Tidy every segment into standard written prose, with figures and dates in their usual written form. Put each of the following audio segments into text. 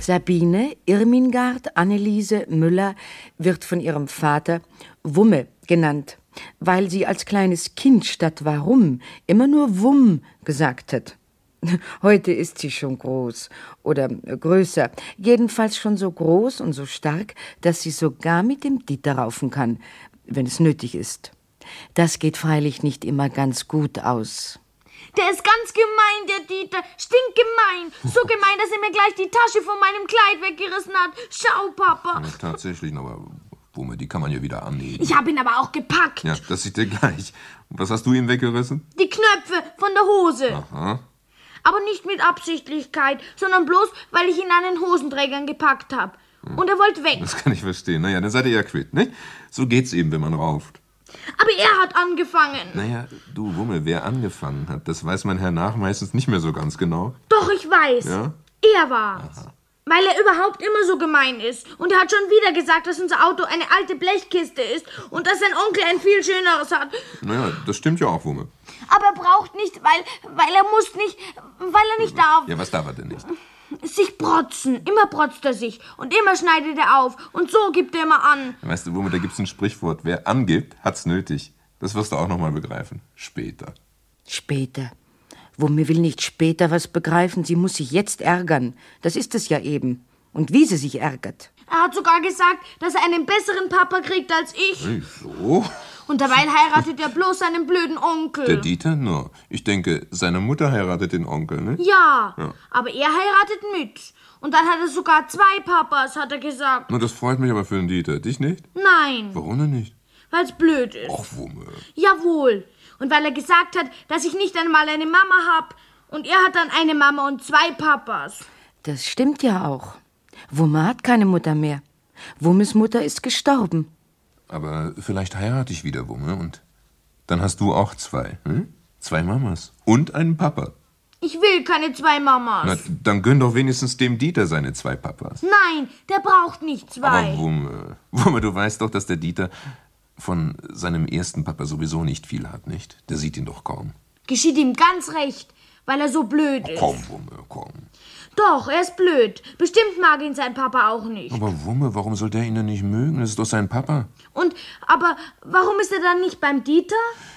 Sabine Irmingard Anneliese Müller wird von ihrem Vater Wumme genannt, weil sie als kleines Kind statt Warum immer nur Wumm gesagt hat. Heute ist sie schon groß oder größer, jedenfalls schon so groß und so stark, dass sie sogar mit dem Dieter raufen kann, wenn es nötig ist. Das geht freilich nicht immer ganz gut aus. Der ist ganz gemein, der Dieter. Stinkgemein. So gemein, dass er mir gleich die Tasche von meinem Kleid weggerissen hat. Schau, Papa. Ja, tatsächlich, aber Wumme, die kann man ja wieder annehmen. Ich habe ihn aber auch gepackt. Ja, das sieht dir gleich. Und was hast du ihm weggerissen? Die Knöpfe von der Hose. Aha. Aber nicht mit Absichtlichkeit, sondern bloß, weil ich ihn an den Hosenträgern gepackt habe. Und er wollte weg. Das kann ich verstehen. Naja, dann seid ihr ja quitt, nicht? So geht's eben, wenn man rauft. Aber er hat angefangen. Naja, du Wumme, wer angefangen hat, das weiß man hernach meistens nicht mehr so ganz genau. Doch, ich weiß. Ja? Er war's. Aha. Weil er überhaupt immer so gemein ist. Und er hat schon wieder gesagt, dass unser Auto eine alte Blechkiste ist und dass sein Onkel ein viel schöneres hat. Naja, das stimmt ja auch, Wumme. Aber er braucht nicht, weil er muss nicht, weil er nicht darf. Ja, was darf er denn nicht? Sich protzen. Immer protzt er sich. Und immer schneidet er auf. Und so gibt er immer an. Weißt du, Wumme, da gibt's ein Sprichwort. Wer angibt, hat's nötig. Das wirst du auch noch mal begreifen. Später. Später. Wumme will nicht später was begreifen. Sie muss sich jetzt ärgern. Das ist es ja eben. Und wie sie sich ärgert. Er hat sogar gesagt, dass er einen besseren Papa kriegt als ich. Wieso? Und dabei heiratet er bloß seinen blöden Onkel. Der Dieter? No. Ich denke, seine Mutter heiratet den Onkel, ne? Ja, aber er heiratet mit. Und dann hat er sogar 2 Papas, hat er gesagt. Na, das freut mich aber für den Dieter. Dich nicht? Nein. Warum denn nicht? Weil's blöd ist. Och, Wumme. Jawohl. Und weil er gesagt hat, dass ich nicht einmal eine Mama hab. Und er hat dann eine Mama und 2 Papas. Das stimmt ja auch. Wumme hat keine Mutter mehr. Wummes Mutter ist gestorben. Aber vielleicht heirate ich wieder, Wumme, und dann hast du auch 2, hm? 2 Mamas und einen Papa. Ich will keine 2 Mamas. Na, dann gönn doch wenigstens dem Dieter seine 2 Papas. Nein, der braucht nicht 2. Aber Wumme, du weißt doch, dass der Dieter von seinem ersten Papa sowieso nicht viel hat, nicht? Der sieht ihn doch kaum. Geschieht ihm ganz recht, weil er so blöd ist. Komm, Wumme, komm. Doch, er ist blöd. Bestimmt mag ihn sein Papa auch nicht. Aber Wumme, warum soll der ihn denn nicht mögen? Das ist doch sein Papa. Aber warum ist er dann nicht beim Dieter?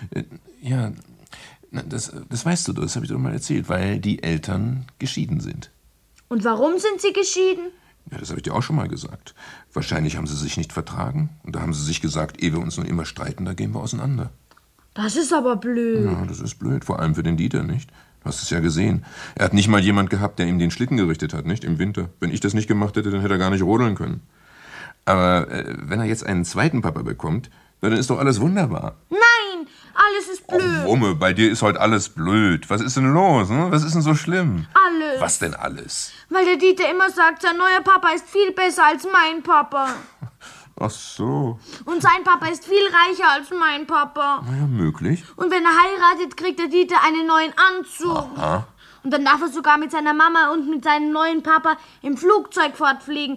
Ja, das weißt du doch, das habe ich dir doch mal erzählt, weil die Eltern geschieden sind. Und warum sind sie geschieden? Ja, das habe ich dir auch schon mal gesagt. Wahrscheinlich haben sie sich nicht vertragen. Und da haben sie sich gesagt, ehe wir uns nun immer streiten, da gehen wir auseinander. Das ist aber blöd. Ja, das ist blöd, vor allem für den Dieter, nicht? Du hast es ja gesehen. Er hat nicht mal jemand gehabt, der ihm den Schlitten gerichtet hat, nicht? Im Winter. Wenn ich das nicht gemacht hätte, dann hätte er gar nicht rodeln können. Aber wenn er jetzt einen zweiten Papa bekommt, dann ist doch alles wunderbar. Nein, alles ist blöd. Oh, Wumme, bei dir ist heute alles blöd. Was ist denn los? Hm? Was ist denn so schlimm? Alles. Was denn alles? Weil der Dieter immer sagt, sein neuer Papa ist viel besser als mein Papa. Ach so. Und sein Papa ist viel reicher als mein Papa. Na ja, möglich. Und wenn er heiratet, kriegt der Dieter einen neuen Anzug. Aha. Und dann darf er sogar mit seiner Mama und mit seinem neuen Papa im Flugzeug fortfliegen.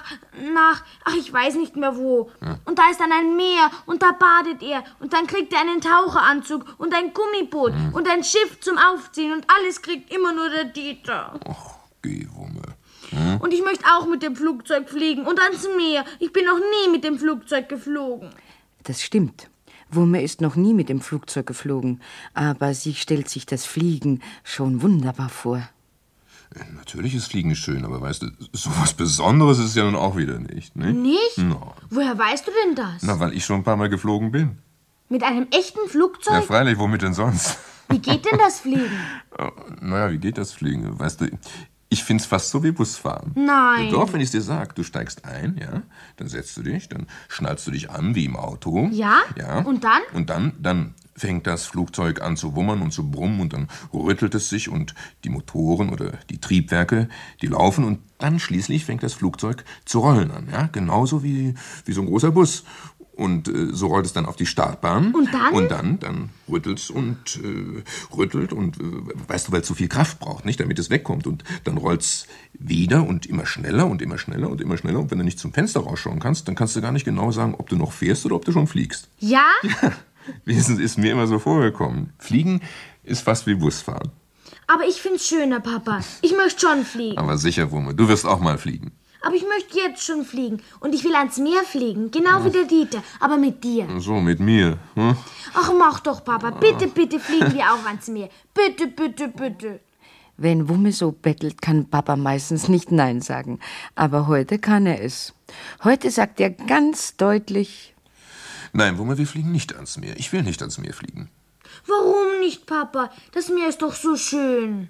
Ach, ich weiß nicht mehr wo. Und da ist dann ein Meer und da badet er. Und dann kriegt er einen Taucheranzug und ein Gummiboot und ein Schiff zum Aufziehen. Und alles kriegt immer nur der Dieter. Ach, geh, Wumme. Und ich möchte auch mit dem Flugzeug fliegen und ans Meer. Ich bin noch nie mit dem Flugzeug geflogen. Das stimmt. Wumme ist noch nie mit dem Flugzeug geflogen, aber sie stellt sich das Fliegen schon wunderbar vor. Natürlich ist Fliegen schön, aber weißt du, so was Besonderes ist es ja nun auch wieder nicht, ne? Nicht? No. Woher weißt du denn das? Na, weil ich schon ein paar Mal geflogen bin. Mit einem echten Flugzeug? Ja, freilich, womit denn sonst? Wie geht denn das Fliegen? Naja, wie geht das Fliegen? Weißt du, ich find's fast so wie Busfahren. Nein. Ja, doch, wenn ich's dir sag. Du steigst ein, ja, dann setzt du dich, dann schnallst du dich an wie im Auto. Ja? Ja. Und dann? Und dann fängt das Flugzeug an zu wummern und zu brummen und dann rüttelt es sich und die Motoren oder die Triebwerke, die laufen und dann schließlich fängt das Flugzeug zu rollen an, ja, genauso wie so ein großer Bus. Und so rollt es dann auf die Startbahn. Und dann? Und dann rüttelt es und rüttelt und weißt du, weil es so viel Kraft braucht, nicht, damit es wegkommt. Und dann rollt es wieder und immer schneller und immer schneller und immer schneller. Und wenn du nicht zum Fenster rausschauen kannst, dann kannst du gar nicht genau sagen, ob du noch fährst oder ob du schon fliegst. Ja? Ja, wenigstens ist mir immer so vorgekommen. Fliegen ist fast wie Busfahren. Aber ich find's schöner, Papa. Ich möchte schon fliegen. Aber sicher, Wumme, du wirst auch mal fliegen. Aber ich möchte jetzt schon fliegen. Und ich will ans Meer fliegen. Genau wie der Dieter. Aber mit dir. So, mit mir. Hm? Ach, mach doch, Papa. Bitte, bitte fliegen wir auch ans Meer. Bitte, bitte, bitte. Wenn Wumme so bettelt, kann Papa meistens nicht Nein sagen. Aber heute kann er es. Heute sagt er ganz deutlich: Nein, Wumme, wir fliegen nicht ans Meer. Ich will nicht ans Meer fliegen. Warum nicht, Papa? Das Meer ist doch so schön.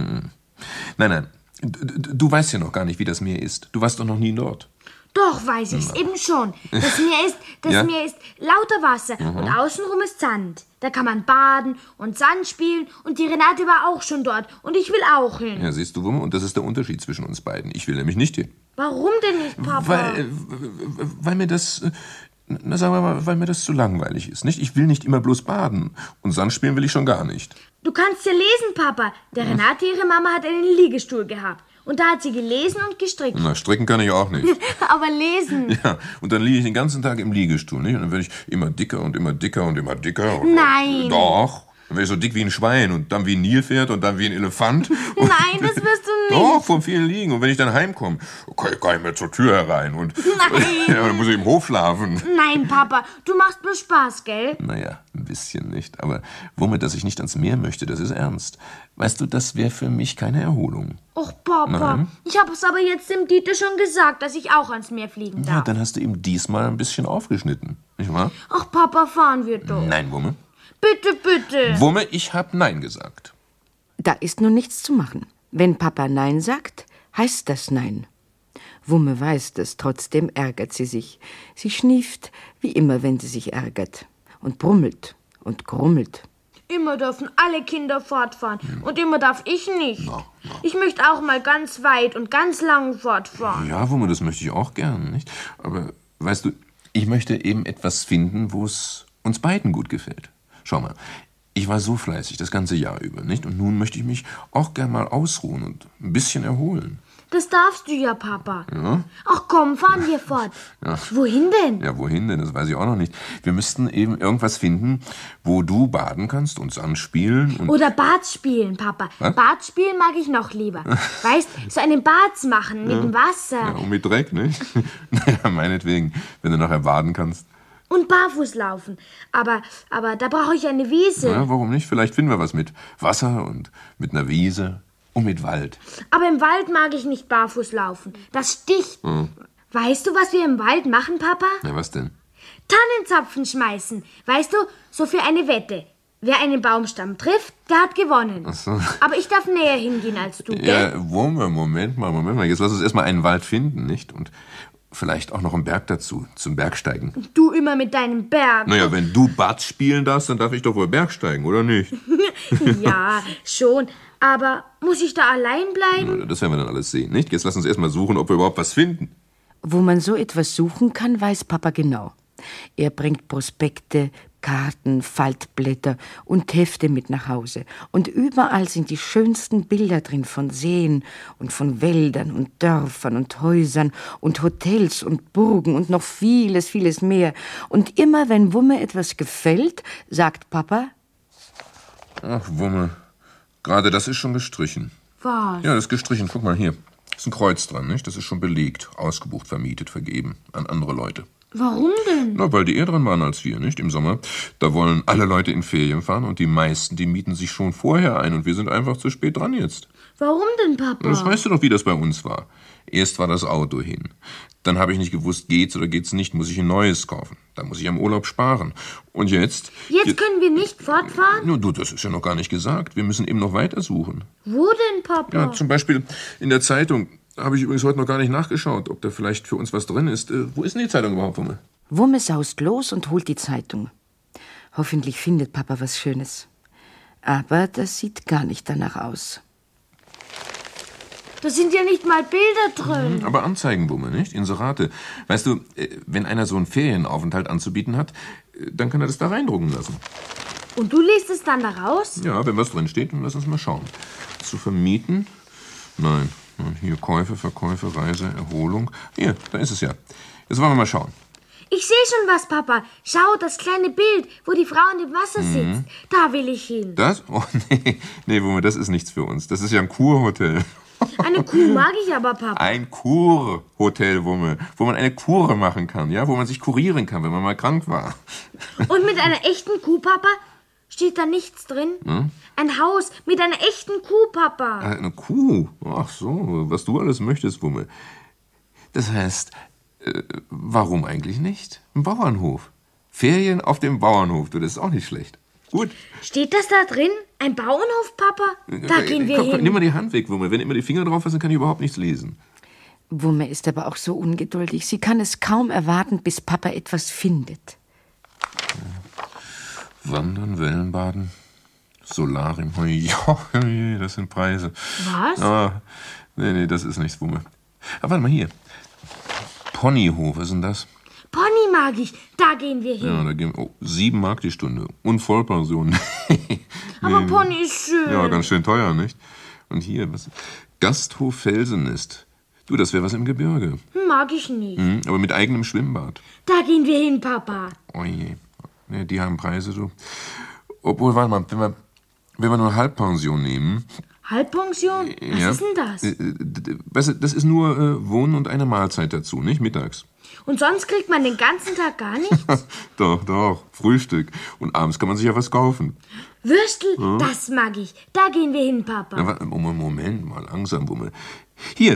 Nein. Du weißt ja noch gar nicht, wie das Meer ist. Du warst doch noch nie dort. Doch, weiß ich's eben schon. Das Meer ist lauter Wasser und außenrum ist Sand. Da kann man baden und Sand spielen und die Renate war auch schon dort und ich will auch hin. Ja, siehst du, Wumme, und das ist der Unterschied zwischen uns beiden. Ich will nämlich nicht hin. Warum denn nicht, Papa? Weil mir das... Na, sagen wir mal, weil mir das zu langweilig ist, nicht? Ich will nicht immer bloß baden. Und Sand spielen will ich schon gar nicht. Du kannst ja lesen, Papa. Der Renate, ihre Mama, hat einen Liegestuhl gehabt. Und da hat sie gelesen und gestrickt. Na, stricken kann ich auch nicht. Aber lesen. Ja, und dann liege ich den ganzen Tag im Liegestuhl, nicht? Und dann werde ich immer dicker und immer dicker und immer dicker. Und Nein. Doch. Dann werde ich so dick wie ein Schwein und dann wie ein Nilpferd und dann wie ein Elefant. Nein, das wirst du nicht. Doch, vom vielen Liegen. Und wenn ich dann heimkomme, kann ich gar nicht mehr zur Tür herein. Und Nein. Ja, dann muss ich im Hof schlafen. Nein, Papa, du machst bloß Spaß, gell? Naja, ein bisschen nicht. Aber womit, dass ich nicht ans Meer möchte, das ist ernst. Weißt du, das wäre für mich keine Erholung. Och, Papa, Nein. ich habe es aber jetzt dem Dieter schon gesagt, dass ich auch ans Meer fliegen darf. Ja, dann hast du ihm diesmal ein bisschen aufgeschnitten, nicht wahr? Ach, Papa, fahren wir doch. Nein, Wumme. Bitte, bitte. Wumme, ich hab Nein gesagt. Da ist nun nichts zu machen. Wenn Papa Nein sagt, heißt das Nein. Wumme weiß das, trotzdem ärgert sie sich. Sie schnieft, wie immer, wenn sie sich ärgert. Und brummelt und grummelt. Immer dürfen alle Kinder fortfahren und immer darf ich nicht. Na. Ich möchte auch mal ganz weit und ganz lang fortfahren. Ja, Wumme, das möchte ich auch gern, nicht? Aber, weißt du, ich möchte eben etwas finden, wo es uns beiden gut gefällt. Schau mal, ich war so fleißig das ganze Jahr über, nicht? Und nun möchte ich mich auch gern mal ausruhen und ein bisschen erholen. Das darfst du ja, Papa. Ja? Ach komm, fahren wir fort. Ja. Wohin denn? Ja, wohin denn? Das weiß ich auch noch nicht. Wir müssten eben irgendwas finden, wo du baden kannst und Sand spielen und... Oder Bad spielen, Papa. Was? Bad spielen mag ich noch lieber. Weißt, so einen Bad machen mit dem Wasser. Ja, und mit Dreck, nicht? Naja, meinetwegen, wenn du nachher baden kannst. Und barfuß laufen. Aber da brauche ich eine Wiese. Ja, warum nicht? Vielleicht finden wir was mit Wasser und mit einer Wiese und mit Wald. Aber im Wald mag ich nicht barfuß laufen. Das sticht. Weißt du, was wir im Wald machen, Papa? Ja, was denn? Tannenzapfen schmeißen. Weißt du, so für eine Wette. Wer einen Baumstamm trifft, der hat gewonnen. Ach so. Aber ich darf näher hingehen als du, gell? Ja, Moment mal. Jetzt lass uns erstmal einen Wald finden, nicht? Und vielleicht auch noch einen Berg dazu, zum Bergsteigen. Du immer mit deinem Berg. Naja, wenn du Bad spielen darfst, dann darf ich doch wohl Bergsteigen, oder nicht? Ja, schon. Aber muss ich da allein bleiben? Na, das werden wir dann alles sehen, nicht? Jetzt lass uns erstmal suchen, ob wir überhaupt was finden. Wo man so etwas suchen kann, weiß Papa genau. Er bringt Prospekte, Karten, Faltblätter und Hefte mit nach Hause. Und überall sind die schönsten Bilder drin von Seen und von Wäldern und Dörfern und Häusern und Hotels und Burgen und noch vieles, vieles mehr. Und immer, wenn Wumme etwas gefällt, sagt Papa: Ach, Wumme, gerade das ist schon gestrichen. Was? Ja, das ist gestrichen. Guck mal hier. Ist ein Kreuz dran, nicht? Das ist schon belegt, ausgebucht, vermietet, vergeben an andere Leute. Warum denn? Na, weil die eher dran waren als wir, nicht? Im Sommer. Da wollen alle Leute in Ferien fahren und die meisten, die mieten sich schon vorher ein und wir sind einfach zu spät dran jetzt. Warum denn, Papa? Das weißt du doch, wie das bei uns war. Erst war das Auto hin. Dann habe ich nicht gewusst, geht's oder geht's nicht, muss ich ein neues kaufen. Dann muss ich am Urlaub sparen. Und jetzt... Jetzt können wir nicht fortfahren? Nur du, das ist ja noch gar nicht gesagt. Wir müssen eben noch weitersuchen. Wo denn, Papa? Ja, zum Beispiel in der Zeitung. Habe ich übrigens heute noch gar nicht nachgeschaut, ob da vielleicht für uns was drin ist. Wo ist denn die Zeitung überhaupt, Wumme? Wumme saust los und holt die Zeitung. Hoffentlich findet Papa was Schönes. Aber das sieht gar nicht danach aus. Da sind ja nicht mal Bilder drin. Aber Anzeigen, Wumme, nicht? Inserate. Weißt du, wenn einer so einen Ferienaufenthalt anzubieten hat, dann kann er das da reindrucken lassen. Und du liest es dann da raus? Ja, wenn was drin steht, dann lass uns mal schauen. Zu vermieten? Nein. Hier Käufe, Verkäufe, Reise, Erholung. Hier, da ist es ja. Jetzt wollen wir mal schauen. Ich sehe schon was, Papa. Schau, das kleine Bild, wo die Frau in dem Wasser sitzt. Da will ich hin. Das? Oh, nee, Wumme, das ist nichts für uns. Das ist ja ein Kurhotel. Eine Kuh mag ich aber, Papa. Ein Kurhotel, Wumme, wo man eine Kur machen kann, ja, wo man sich kurieren kann, wenn man mal krank war. Und mit einer echten Kuh, Papa? Steht da nichts drin? Ein Haus mit einer echten Kuh, Papa. Eine Kuh? Ach so, was du alles möchtest, Wumme. Das heißt, warum eigentlich nicht? Ein Bauernhof. Ferien auf dem Bauernhof, du, das ist auch nicht schlecht. Gut. Steht das da drin? Ein Bauernhof, Papa? Da gehen wir hin. Nimm mal die Hand weg, Wumme. Wenn immer die Finger drauf sind, kann ich überhaupt nichts lesen. Wumme ist aber auch so ungeduldig. Sie kann es kaum erwarten, bis Papa etwas findet. Wandern, Wellenbaden, Solarium. Ja, das sind Preise. Was? Aber, nee, das ist nichts, Wumme. Aber warte mal hier. Ponyhof, was ist denn das? Pony mag ich. Da gehen wir hin. Ja, da gehen 7 Mark die Stunde. Und Vollpension. Aber Pony ist schön. Ja, ganz schön teuer, nicht? Und hier, was? Gasthof Felsennest. Du, das wäre was im Gebirge. Mag ich nicht. Aber mit eigenem Schwimmbad. Da gehen wir hin, Papa. Oh je. Nee, die haben Preise, du. Obwohl, warte mal, wenn wir nur Halbpension nehmen. Halbpension? Was ist denn das? Das ist nur Wohnen und eine Mahlzeit dazu, nicht? Mittags. Und sonst kriegt man den ganzen Tag gar nichts? Doch. Frühstück. Und abends kann man sich ja was kaufen. Würstel, das mag ich. Da gehen wir hin, Papa. Ja, Moment mal, langsam, Wumme. Hier,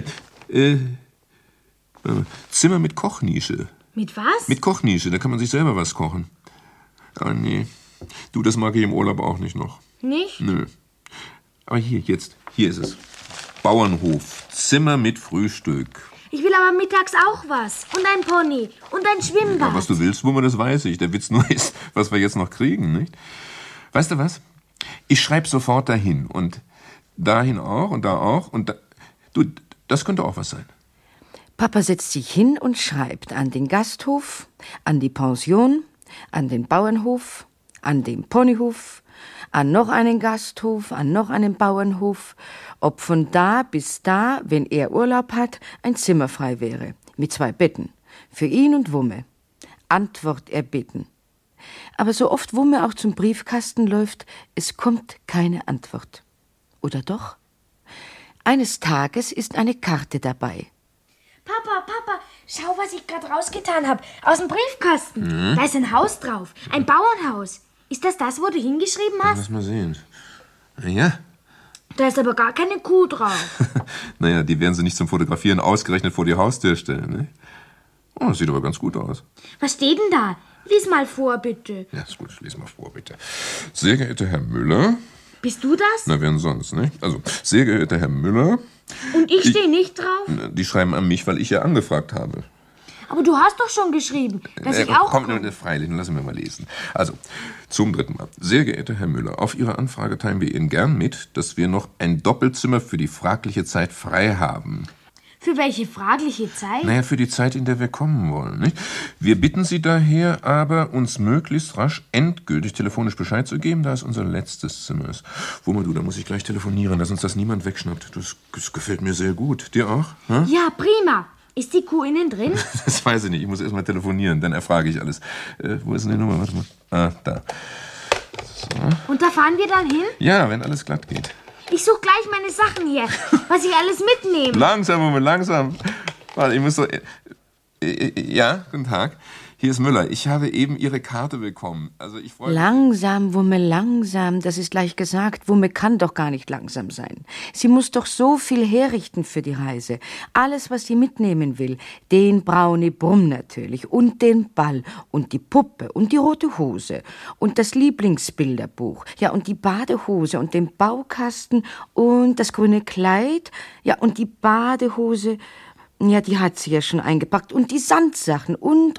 Zimmer mit Kochnische. Mit was? Mit Kochnische, da kann man sich selber was kochen. Aber nee, du, das mag ich im Urlaub auch nicht noch. Nicht? Nö. Aber hier ist es. Bauernhof, Zimmer mit Frühstück. Ich will aber mittags auch was. Und ein Pony. Und ein Schwimmbad. Ja, was du willst, Wumme, das weiß ich. Der Witz nur ist, was wir jetzt noch kriegen, nicht? Weißt du was? Ich schreibe sofort dahin. Und dahin auch und da auch. Und da. Du, das könnte auch was sein. Papa setzt sich hin und schreibt an den Gasthof, an die Pension, an den Bauernhof, an den Ponyhof, an noch einen Gasthof, an noch einen Bauernhof, ob von da bis da, wenn er Urlaub hat, ein Zimmer frei wäre, mit 2 Betten, für ihn und Wumme. Antwort erbitten. Aber so oft Wumme auch zum Briefkasten läuft, es kommt keine Antwort. Oder doch? Eines Tages ist eine Karte dabei. Papa, schau, was ich gerade rausgetan habe. Aus dem Briefkasten. Da ist ein Haus drauf. Ein Bauernhaus. Ist das, wo du hingeschrieben hast? Lass mal sehen. Ja. Da ist aber gar keine Kuh drauf. Naja, die werden sie nicht zum Fotografieren ausgerechnet vor die Haustür stellen, ne? Oh, das sieht aber ganz gut aus. Was steht denn da? Lies mal vor, bitte. Ja, ist gut, lies mal vor, bitte. Sehr geehrter Herr Müller. Bist du das? Na, wer denn sonst, ne? Also, sehr geehrter Herr Müller. Und ich stehe nicht drauf? Die schreiben an mich, weil ich ja angefragt habe. Aber du hast doch schon geschrieben, dass ich auch Komm, komme. freilich, lassen wir mal lesen. Also, zum 3. Mal. Sehr geehrter Herr Müller, auf Ihre Anfrage teilen wir Ihnen gern mit, dass wir noch ein Doppelzimmer für die fragliche Zeit frei haben. Für welche fragliche Zeit? Naja, für die Zeit, in der wir kommen wollen, nicht? Wir bitten Sie daher aber, uns möglichst rasch endgültig telefonisch Bescheid zu geben, da es unser letztes Zimmer ist. Wumme, du, da muss ich gleich telefonieren, dass uns das niemand wegschnappt. Das gefällt mir sehr gut. Dir auch? Hm? Ja, prima. Ist die Kuh innen drin? Das weiß ich nicht. Ich muss erst mal telefonieren, dann erfrage ich alles. Wo ist denn die Nummer? Warte mal. Ah, da. So. Und da fahren wir dann hin? Ja, wenn alles glatt geht. Ich suche gleich meine Sachen her, was ich alles mitnehme. Langsam, Moment, langsam. Warte, ich muss so... Ja, guten Tag. Hier ist Müller. Ich habe eben Ihre Karte bekommen. Also ich freue mich... Langsam, Wumme, langsam. Das ist leicht gesagt. Wumme kann doch gar nicht langsam sein. Sie muss doch so viel herrichten für die Reise. Alles, was sie mitnehmen will. Den Brownie Brumm natürlich. Und den Ball. Und die Puppe. Und die rote Hose. Und das Lieblingsbilderbuch. Ja, und die Badehose. Und den Baukasten. Und das grüne Kleid. Ja, und die Badehose... Ja, die hat sie ja schon eingepackt. Und die Sandsachen und.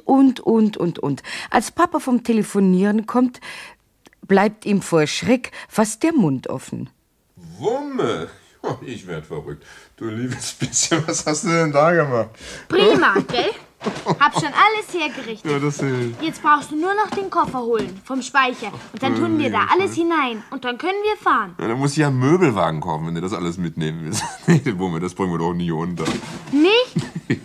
Als Papa vom Telefonieren kommt, bleibt ihm vor Schreck fast der Mund offen. Wumme! Oh, ich werd verrückt. Du liebes bisschen, was hast du denn da gemacht? Prima, gell? Hab schon alles hergerichtet. Ja, das hilft. Jetzt brauchst du nur noch den Koffer holen vom Speicher. Und dann tun wir da alles hinein. Und dann können wir fahren. Ja, dann muss ich ja einen Möbelwagen kaufen, wenn du das alles mitnehmen willst. Nee, Wumme, das bringen wir doch nie unter. Nicht?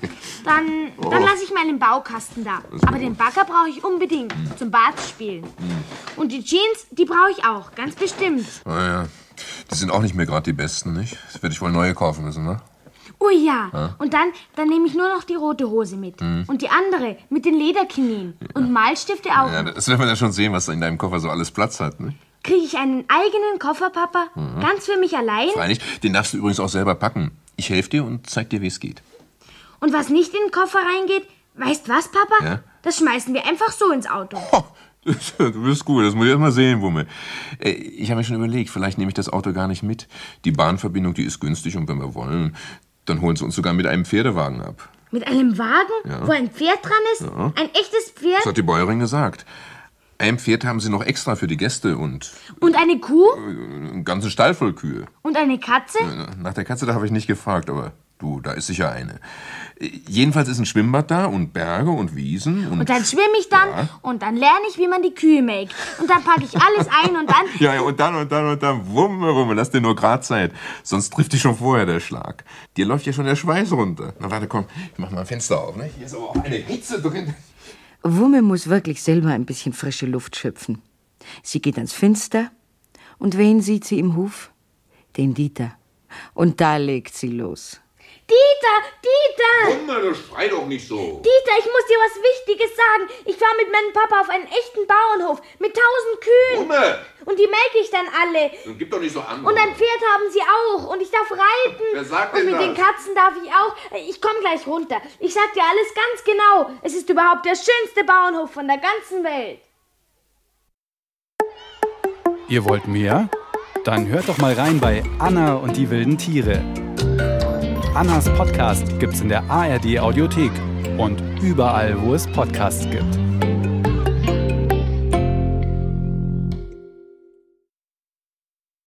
Dann lasse ich meinen Baukasten da. Aber den Bagger brauche ich unbedingt zum Bartspielen. Und die Jeans, die brauche ich auch, ganz bestimmt. Ja, die sind auch nicht mehr gerade die besten, nicht? Das werde ich wohl neue kaufen müssen, ne? Oh ja. Und dann nehme ich nur noch die rote Hose mit. Und die andere mit den Lederknien. Und Malstifte auch. Ja, das werden wir ja schon sehen, was da in deinem Koffer so alles Platz hat, ne? Kriege ich einen eigenen Koffer, Papa? Ganz für mich allein? Freilich, den darfst du übrigens auch selber packen. Ich helfe dir und zeig dir, wie es geht. Und was nicht in den Koffer reingeht, weißt was, Papa? Ja? Das schmeißen wir einfach so ins Auto. Oh, du bist gut, das muss ich erst mal sehen, Wumme. Ich habe mir schon überlegt, vielleicht nehme ich das Auto gar nicht mit. Die Bahnverbindung, die ist günstig und wenn wir wollen, dann holen sie uns sogar mit einem Pferdewagen ab. Mit einem Wagen, wo ein Pferd dran ist? Ja. Ein echtes Pferd? Das hat die Bäuerin gesagt. Ein Pferd haben sie noch extra für die Gäste und eine Kuh? einen ganzen Stall voll Kühe. Und eine Katze? Nach der Katze, da habe ich nicht gefragt, aber du, da ist sicher eine. Jedenfalls ist ein Schwimmbad da und Berge und Wiesen. Und dann schwimme ich dann und dann lerne ich, wie man die Kühe melkt. Und dann packe ich alles ein und dann... Ja, und dann, Wumme, lass dir nur grad Zeit. Sonst trifft dich schon vorher der Schlag. Dir läuft ja schon der Schweiß runter. Na warte, komm, ich mach mal ein Fenster auf, ne? Hier ist aber auch eine Hitze drin. Wumme muss wirklich selber ein bisschen frische Luft schöpfen. Sie geht ans Fenster und wen sieht sie im Hof? Den Dieter. Und da legt sie los. Dieter! Wumme, du schrei doch nicht so. Dieter, ich muss dir was Wichtiges sagen. Ich war mit meinem Papa auf einen echten Bauernhof mit 1000 Kühen. Wumme! Und die melke ich dann alle. Dann gib doch nicht so an. Und ein Pferd haben sie auch. Und ich darf reiten. Wer sagt und denn mit das? den Katzen darf ich auch. Ich komme gleich runter. Ich sag dir alles ganz genau. Es ist überhaupt der schönste Bauernhof von der ganzen Welt. Ihr wollt mehr? Dann hört doch mal rein bei Anna und die wilden Tiere. Annas Podcast gibt's in der ARD Audiothek und überall, wo es Podcasts gibt.